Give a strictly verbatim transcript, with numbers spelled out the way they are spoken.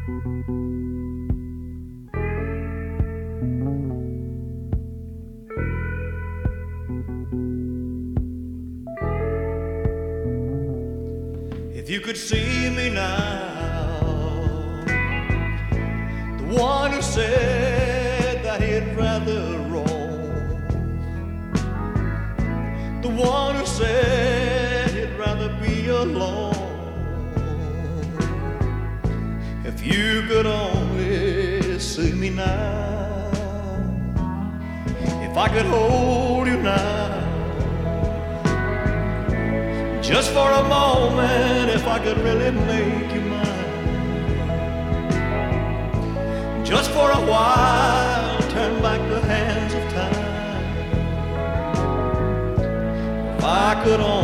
If you could see me now, the one who said that he'd rather roam, the one who said he'd rather be alone. If you could only see me now, if I could hold you now, just for a moment, if I could really make you mine, just for a while, turn back the hands of time. If I could only